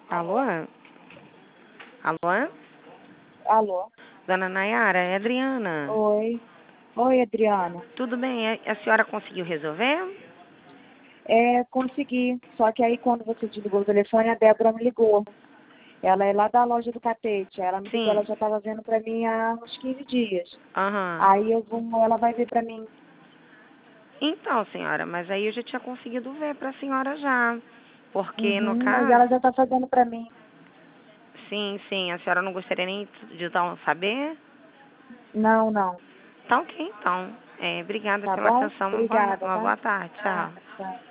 Alô? Alô? Alô? Dona Nayara, é Adriana. Oi. Oi, Adriana. Tudo bem? A senhora conseguiu resolver? Consegui. Só que aí quando você desligou o telefone, a Débora me ligou. Ela é lá da loja do Catete. Ela me ligou, Sim. ela já estava vendo pra mim há uns 15 dias. Aham. Aí ela vai ver pra mim. Então, senhora, mas aí eu já tinha conseguido ver pra senhora já. Porque, no Mas caso... ela já tá fazendo pra mim. Sim, sim. A senhora não gostaria nem de dar um saber? Não, não. Tá ok, então. Obrigada Tá pela bom? atenção. Obrigada, Uma tá? boa tarde. Tchau. Nada, tchau.